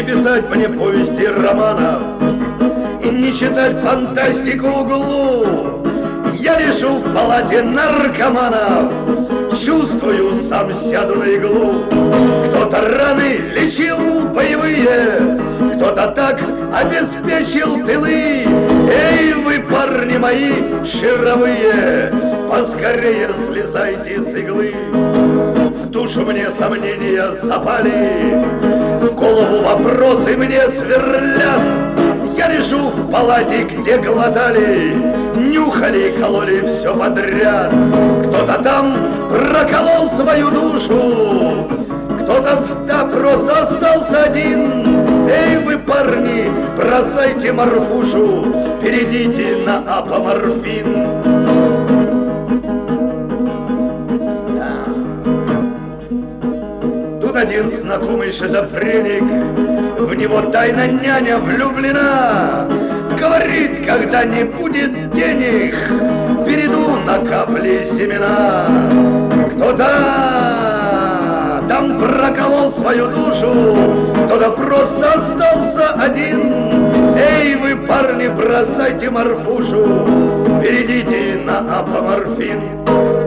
писать мне повести романов и не читать фантастику углу. Я лежу в палате наркоманов, чувствую, сам сяду на иглу. Кто-то раны лечил боевые, кто-то так обеспечил тылы. Эй, вы, парни мои шаровые, поскорее слезайте с иглы. В душу мне сомнения запали, в голову вопросы мне сверлят. Я лежу в палате, где глотали, нюхали, кололи все подряд. Кто-то там проколол свою душу, кто-то да просто остался один. Эй, вы, парни, бросайте морфушу, перейдите на апоморфин. Тут один знакомый шизофреник, в него тайно няня влюблена. Говорит, когда не будет денег, перейду на капли семена. Кто-то там проколол свою душу, кто-то просто остался один. Эй, вы, парни, бросайте морфушу, перейдите на апоморфин.